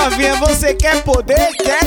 novinha, você quer poder? Quer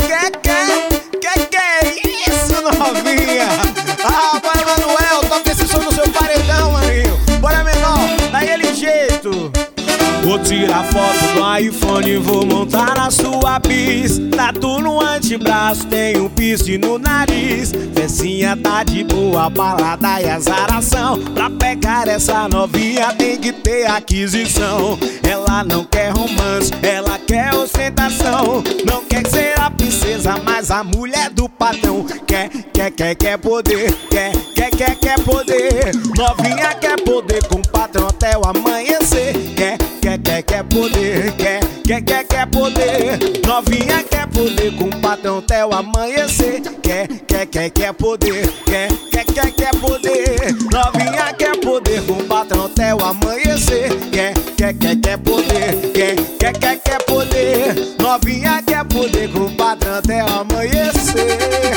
isso, novinha? Ah, bora, Manuel, toca esse som no seu paredão, maninho. Bora, menor, daquele jeito. Vou tirar foto do iPhone, vou montar na sua bis. Tatu no antebraço, tem um piercing no nariz. Fessinha tá de boa, balada e azaração. Pra pegar essa novinha tem que ter aquisição. Ela não quer romance, ela quer ostentação. Não quer ser a princesa, mas a mulher do patrão. Quer poder, quer poder. Novinha quer poder com o patrão até o amanhecer. Quer poder, quer poder. Novinha quer poder com o patrão até o amanhecer. Quer poder, quer poder. Novinha quer poder com o patrão até o amanhecer. Quer poder, quer poder. Novinha quer poder com o patrão até o amanhecer.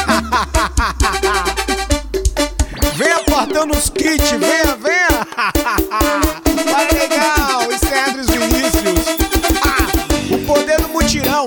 Venha cortando os kits, venha. Olha legal, isso é Andres Vinícius. O poder do mutirão.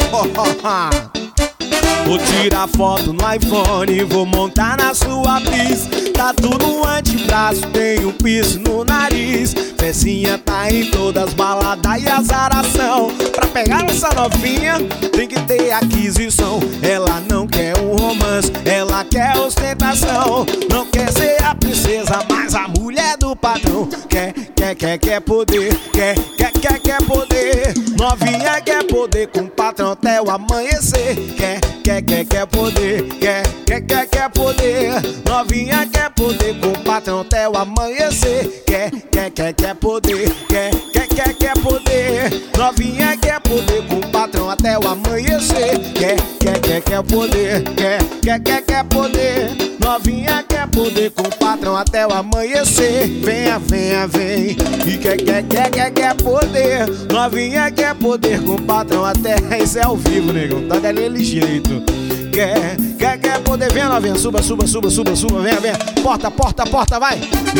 Vou tirar foto no iPhone, vou montar na sua bis. Tatu no antebraço, tem um piercing no nariz. Fessinha tá em todas as baladas e azaração. Pra pegar essa novinha tem que ter aquisição. Ela não quer um romance, ela quer ostentação. Não quer ser a princesa, mas a mulher do patrão. Quer poder, quer poder. Novinha quer poder com o patrão até o amanhecer. Quer poder, quer poder. Novinha quer poder com o patrão até o amanhecer. Quer poder, quer poder. Novinha quer poder com o patrão até o amanhecer. Quer poder, quer poder. Novinha quer poder com o patrão até o amanhecer. Vem. E quer poder. Novinha quer poder com o patrão até. Isso é ao vivo, negão, tá daquele jeito. Quer poder, vem novinha, suba, vem, porta, vai.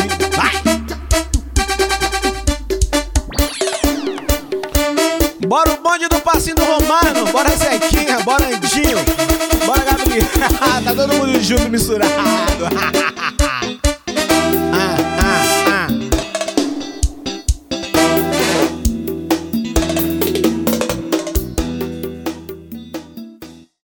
Bora o bonde do passinho do Romano, bora Zequinha, bora Andinho, bora Gabriel. Tá todo mundo junto, misturado.